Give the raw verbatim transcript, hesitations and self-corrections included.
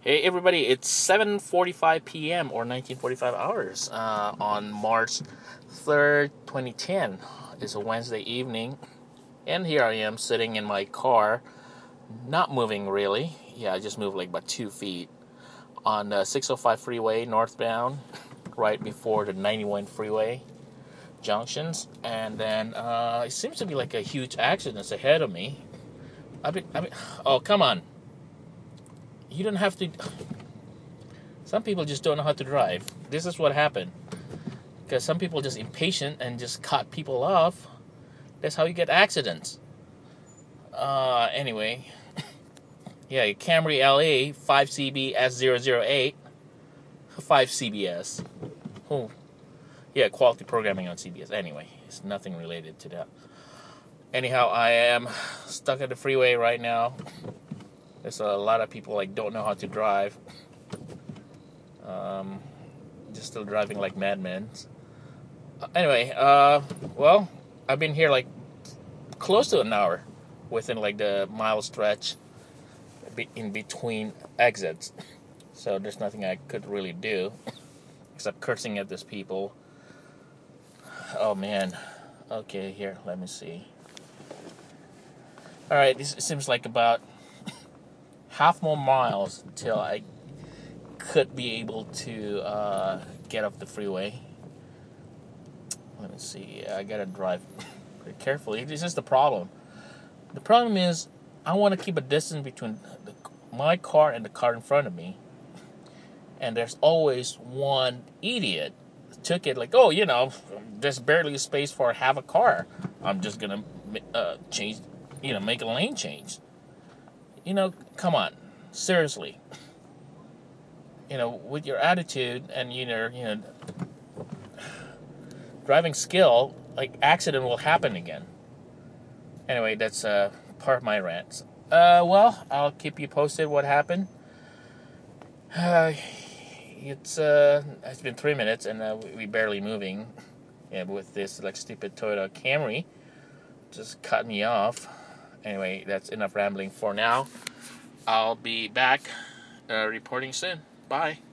Hey everybody, it's seven forty-five p.m. or nineteen forty-five hours uh, on March third, twenty ten. It's a Wednesday evening, and here I am sitting in my car, not moving really. Yeah, I just moved like about two feet on the six oh five freeway northbound, right before the ninety-one freeway junctions, and then uh, it seems to be like a huge accident ahead of me. I mean, I mean, oh come on! You don't have to. Some people just don't know how to drive. This is what happened. Because some people are just impatient and just cut people off. That's how you get accidents. Uh, anyway. Yeah, Camry L A five C B S zero zero eight. five C B S. Oh. Yeah, quality programming on C B S. Anyway, it's nothing related to that. Anyhow, I am stuck at the freeway right now. There's a lot of people like don't know how to drive. Um, just still driving like madmen. Uh, anyway, uh, well, I've been here like close to an hour within like the mile stretch in between exits. So there's nothing I could really do except cursing at these people. Oh man. Okay, here, let me see. Alright, this seems like about half more miles until I could be able to uh, get off the freeway. Let me see. I gotta drive pretty carefully. This is the problem. The problem is I want to keep a distance between the, my car and the car in front of me. And there's always one idiot who took it like, oh, you know, there's barely space for half a car. I'm just gonna uh, change, you know, make a lane change. You know, come on, seriously. You know, with your attitude and you know, you know, driving skill, like accident will happen again. Anyway, that's uh, part of my rant. Uh, well, I'll keep you posted what happened. Uh, it's uh, it's been three minutes and uh, we barely moving. Yeah, with this like stupid Toyota Camry, just cut me off. Anyway, that's enough rambling for now. I'll be back uh, reporting soon. Bye.